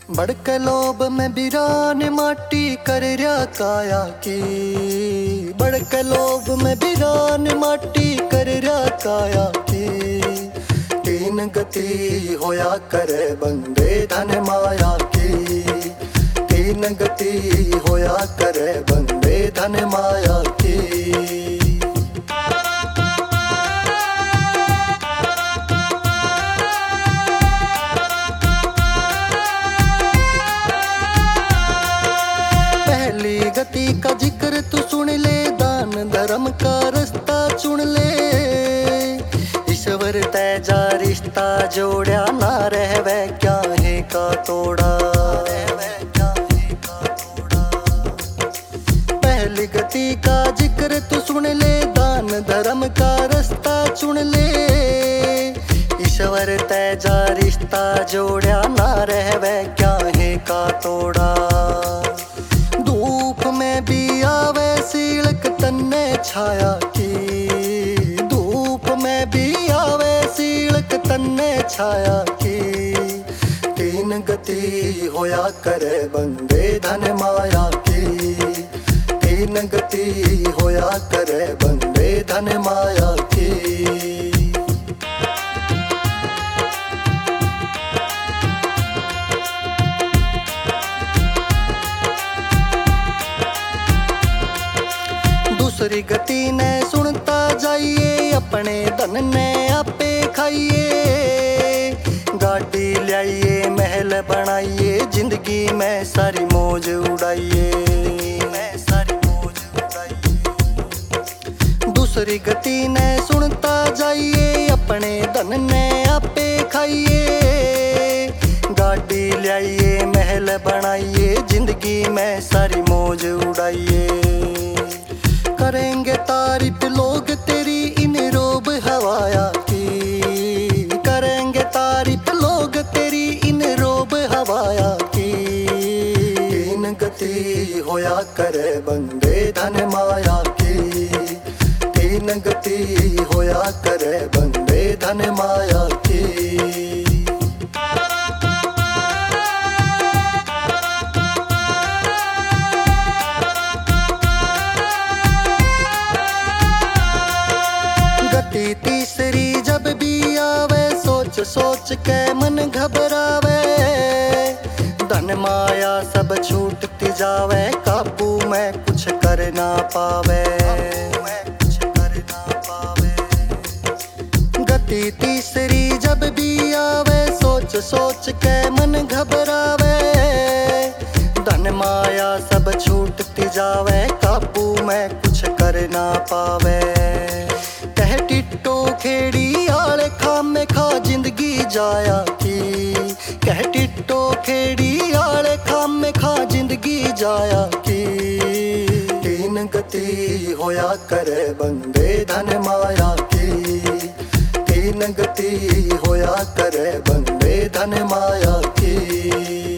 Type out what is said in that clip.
बड़के लोभ में बिरान माटी कर रहा काया की। बड़के लोभ में बिरान माटी कर रहा काया की। तीन गति होया करे बंदे धन माया की। तीन गति होया करे बंदे धन माया की। गति का जिक्र तू सुन ले, दान धर्म का रास्ता चुन ले। ईश्वर तेजा रिश्ता जोड़ा, ना रहवे क्या है का तोड़ा। पहली गति का जिक्र तू सुन ले, दान धर्म का रास्ता चुन ले। ईश्वर तेजा रिश्ता जोड़ा, ना रहवे क्या है का तोड़ा। धूप में भी आवे सीलक तन्ने छाया की। धूप में भी आवे सीलक तन्ने छाया की। तीन गति होया करे बंदे धन माया की। तीन गति होया करे बंदे धन माया की। दूसरी गति ने सुनता जाइए, अपने धन ने आपे खाइए। गाड़ी लाइए, महल बनाइए, जिंदगी में सारी मौज उड़ाइए। दूसरी गति ने सुनता जाइए, अपने धन ने आपे खाइए। गाड़ी लाइए, महल बनाइए, जिंदगी में सारी मौज उड़ाइए। करेंगे तारीफ लोग तेरी इन रोब हवाया की। करेंगे तारीफ लोग तेरी इन रोब हवाया की। तीन गति होया करे बंदे धन माया की। तीन गति होया करे बंदे धन माया की। तीसरी जब भी आवे, सोच सोच के मन घबरावे। धन माया सब छूटती जावे, काबू में कुछ कर ना पावे। गति तीसरी जब भी आवे, सोच सोच के मन घबरावे। धन माया सब छूटती जावे, काबू में कुछ कर ना पावे। कह टिट्टो खेड़ी आले खामे खा जिंदगी जाया की। कह टिट्टो खेड़ी आले खामे खा जिंदगी जाया की। तीन गति होया करे बंदे धन माया की। तीन गति होया करे बंदे धन माया की।